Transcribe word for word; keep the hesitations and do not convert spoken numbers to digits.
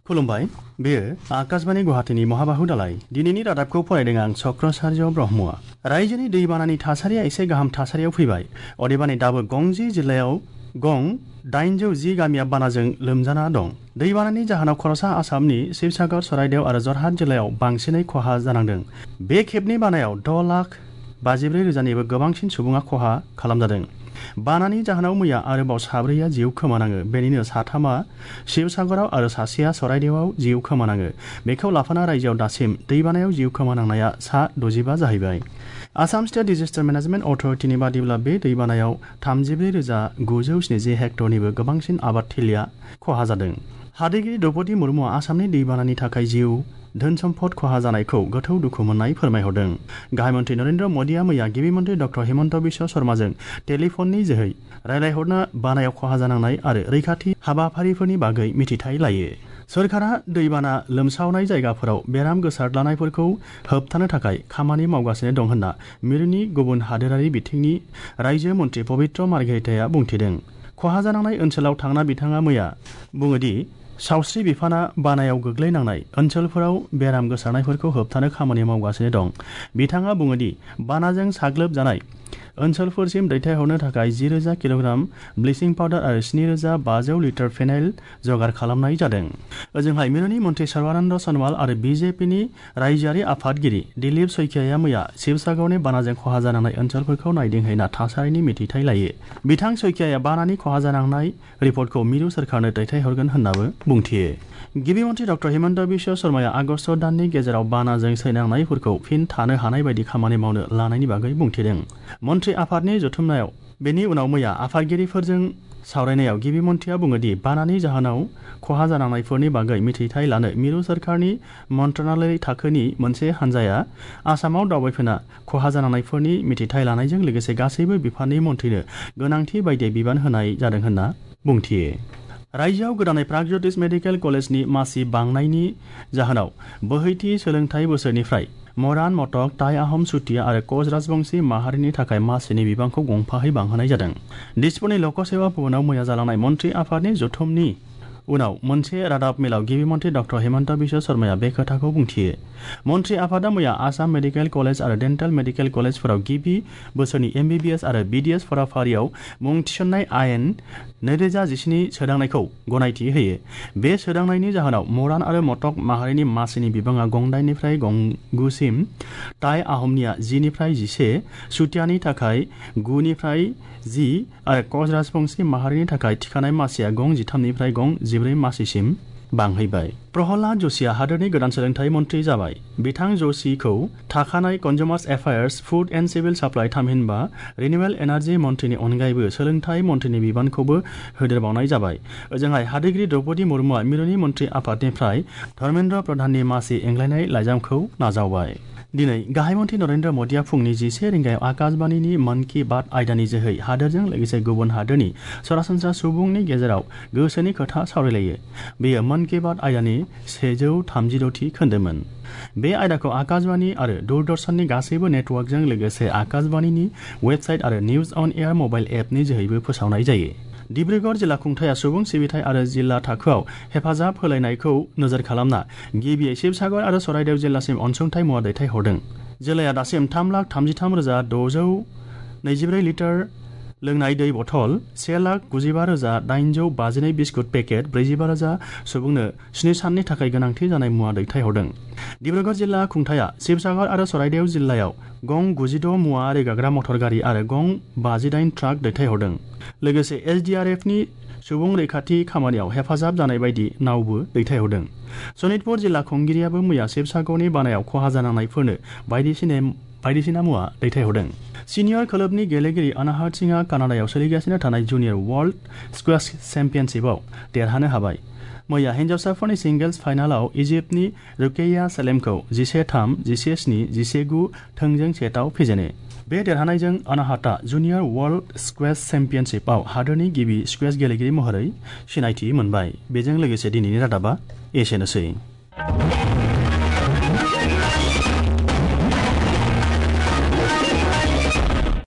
खुलुमबाय बेयो आकाशबाणी गुवाहाटीनि महाबाहु दालाय दिनैनि रादाबखौ फरायदों आं चक्रसार्य ब्रह्मआ रायजोनि दैबानानि थासारिया एसे गाहाम थासारियाव फैबाय अदेबानि दाबो गंजि जिल्लायाव गं दाइनजौ जि गामिया बानाजों लोमजाना दं दैबानानि जाहोनाव खरसा आसामनि शिवसागर सराइदेव आरो जरहाट जिल्लायाव बांसिनै खहा जानांदों बे खेबनि बानायाव द लाख बाजिब्रै रोजानिबो गोबांसिन सुबुङा खहा खालामजादों बानानि जाहोनाव मैया आरोबाव साब्रैया जिउ खोमानाङो बेनिनो साथामा शिवसागराव आरो सासेया सराइदेवआव जिउ खोमानाङो बेखौ लाफाना रायजोआव दासिम दैबानायाव जिउ खोमानांनाया सा दजिबा जाहैबाय आसाम स्टेट डिजास्टार मेनेजमेन्ट अथरिटिनि बादिब्ला बे दैबानायाव थामजिब्रै रोजा गुजौ स्निजि हेक्टरनिबो गोबांसिन आबाद थिलिया खहा जादों हादोरगिरि द्रौपदी मुर्मुआ आसामनि दैबानानि थाखाय जिउ धोन सम्पद खहा जानायखौ गोथौ दुखु मोननाय फोरमायहरदों गाहाय मन्त्री नरेन्द्र मोदीआ मैया गिबि मन्त्री डक्टर हिमन्त बिश्व शर्माजों टेलिफननि जोहै रायलायहरना बानायाव खहा जानांनाय आरो रैखाथि हाबाफारिफोरनि बागै मिथिथाय लायो सोरखारा दैबाना लोमसावनाय जायगाफोराव बेराम गोसारद्लानायफोरखौ होबथानो थाखाय खामानि मावगासिनो दं होनना मिरुनि गुबुन हादोरारि बिथिंनि रायजो मन्त्री पबित्र मार्घेरिटाया बुंथिदों खहा जानांनाय ओनसोलाव थांना बिथाङा मैया बुङोदि सावस्रि बिफाना बानायाव गोग्लैनांनाय ओनसोलफोराव बेराम गोसारनायफोरखौ होबथानो खामानि मावगासिनो दं बिथाङा बुङोदि बानाजों साग्लोबजानाय ओनसोलफोरसिम दैथायहरनो थाखाय जि रोजा किल'ग्राम ब्लिचिं पाउडार आरो स्नि रोजा बाजौ लिटार फेनाइल जगार खालामनाय जादों ओजोंहाय मिरुनि मन्त्री सर्बानन्द सनवाल आरो बिजेपिनि रायजोआरि आफादगिरि दिलीप सैकियाया मैया शिवसागरनि बानाजों खहा जानांनाय ओनसोलफोरखौ नायदिंहैना थासारिनि मिथिथाय लायो बिथां सैकियाया बानानि खहा जानांनाय रिपर्टखौ मिरु सोरखारनो दैथायहरगोन होननाबो बुंथियो गिबि मन्त्री डक्टर हिमन्त बिश्व शर्माया आगस्ट दाननि गेजेराव बानाजों सैनांनायफोरखौ फिन थानो हानाय बायदि खामानि मावनो लानायनि बागै बुंथिदों मन्त्री आफादनि जथुमनायाव बेनि उनाव मैया आफादगिरिफोरजों सावरायनायाव गिबि मन्थ्रिया बुङोदि बानानि जाहोनाव खहा जानांनायफोरनि बागै मिथिथाय लानो मिरु सोरखारनि मन्त्रणालय थाखोनि मोनसे हान्जाया आसामाव दावबायफैना खहा जानांनायफोरनि मिथिथाय लानायजों लोगोसे गासैबो बिफाननि मन्थ्रिनो गोनांथि बायदियै बिबान होनाय जादों होनना बुंथियो रायजोआव गोदानै प्रागज्यतिष मेडिकेल कलेजनि मासि बांनायनि जाहोनाव बोहैथि सोलोंथाइ बोसोरनिफ्राय मरान मटक टाइ आहम सुटिया आरो कच राजबंशी माहारिनि थाखाय मासिनि बिबांखौ गंफायै बांहोनाय जादों दिसपुरनि लकसेवा भवनाव मैया जालांनाय मन्त्रि आफादनि जथुमनि उनाव मोनसे रादाब मेलाव गिबि मन्त्री डक्टर हिमन्त बिश्व शर्माया बे खोथाखौ बुंथियो मन्त्री आफादा मैया आसाम मेडिकेल कलेज आरो डेन्टेल मेडिकेल कलेजफोराव गिबि बोसोरनि एमबिबिएस आरो बिडिएस फराफारियाव मुं थिसन्नाय आयेन नैरोजा जिस्नि सोदांनायखौ गनायथि होयो बे सोदांनायनि जाहोनाव मरान आरो मटक माहारिनि मासिनि बिबाङा गंदाइननिफ्राय गंगुसिम टाइ आहमनिया जिनिफ्राय जिसे सुटियानि थाखाय गुनिफ्राय जि आरो कच राजबंशी माहारिनि थाखाय थिखानाय मासिया गं जिथामनिफ्राय गं जिब्रै मासिसिम बांहैबाय प्रहलाद जशिया हादोरनि गोदान सोलोंथाइ मन्त्री जाबाय बिथां जशिखौ थाखानाय consumers affairs food and civil supply थामहिनबा रिनिउएबल एनार्जि मन्त्रीनि अनगायैबो सोलोंथाइ मन्त्रीनि बिबानखौबो होदेरबावनाय जाबाय ओजोंहाय हादोरगिरि द्रौपदी मुर्मुआ मिरुनि मन्त्री आफादनिफ्राय धर्मेन्द्र प्रधाननि मासि एंग्लायनाय लाइजामखौ नाजावबाय दिनै गाहाय मन्त्री नरेन्द्र मोदीआ फुंनि जिसे रिंगायाव आकाशबाणीनि मन की बात आयदानि जोहै हादोरजों लोगोसे गुबुन हादोरनि सरासनस्रा सुबुंनि गेजेराव गोसोनि खोथा सावरायलायो बेयो मन की बात आयदानि सेजौ थामजिद'थि खोन्दोमोन बे आयदाखौ आकाशबाणी आरो दूरदर्शननि गासैबो नेटवर्कजों लोगोसे आकाशबाणीनि वेबसाइट आरो निउज अन एयार मबाइल एपनि जोहैबो फोसावनाय जायो डिब्रुगड़ जिल्ला खुंथाया सुबुं सिबिथाय आरो जिल्ला थाखोआव हेफाजाब होलायनायखौ नोजोर खालामना गिबियै शिवसागर आरो सराइदेव जिल्लासिम अनसुंथाइ मुवा दैथायहरदों जिल्लाया दासिम थाम लाख थामजिथाम रोजा द'जौ नैजिब्रै लिटार लोंनाय दै बथल से लाख गुजिबा रोजा दाइनजौ बाजिनै बिस्कुट पेकेट ब्रैजिबा रोजा सुबुंनो स्नि साननि थाखाय गोनांथि जानाय मुवा दैथायहरदों डिब्रुगड़ जिल्ला खुंथाया शिवसागर आरो सराइदेव जिल्लायाव गं गुजिद' मुवा रोगाग्रा मटर गारि आरो गं बाजिदाइन ट्राक दैथायहरदों लोगोसे एसडिआरएफनि सुबुं रैखाथि खामानियाव हेफाजाब जानाय बायदि नावबो दैथायहरदों सनितपुर जिल्ला खुंगिरियाबो मैया शिवसागरनि बानायाव खहा जानांनायफोरनो बायदिसिना बायदिसिना मुवा दैथायहरदों सिनियर क्लाबनि गेलेगिरि अनाहत सिंहआ कानाडायाव सोलिगासिनो थानाय जुनियर वर्ल्ड स्क्वाश चेम्पियनशिपआव देरहानो हाबाय मैया हिन्जावसाफोरनि सिंगल्स फाइनालाव इजिप्टनि रुकेया सेलेमखौ जिसे थाम जिसे स्नि जिसे गु थोंजों सेटआव फेजेनो बे देरहानायजों अनाहतआ जुनियर वर्ल्ड स्क्वाश चेम्पियनशिपआव हादोरनि गिबि स्क्वाश गेलेगिरि महरै सिनायथि मोनबाय बेजों लोगोसे दिनैनि रादाबा एसेनोसै।